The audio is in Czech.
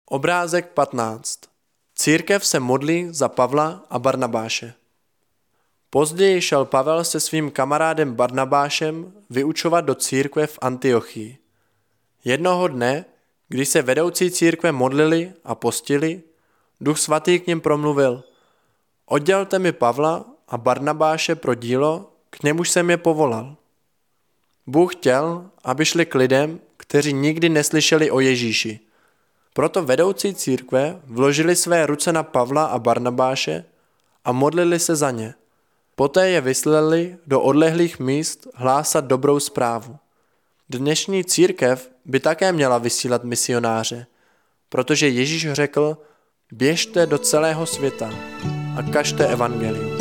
Obrázek 15. Církev se modlí za Pavla a Barnabáše. Později šel Pavel se svým kamarádem Barnabášem vyučovat do církve v Antiochii. Jednoho dne, když se vedoucí církve modlili a postili, Duch svatý k nim promluvil: Oddělte mi Pavla a Barnabáše pro dílo, k němuž jsem je povolal. Bůh chtěl, aby šli k lidem, kteří nikdy neslyšeli o Ježíši. Proto vedoucí církve vložili své ruce na Pavla a Barnabáše a modlili se za ně. Poté je vyslali do odlehlých míst hlásat dobrou zprávu. Dnešní církev by také měla vysílat misionáře, protože Ježíš řekl: běžte do celého světa a kažte evangelium.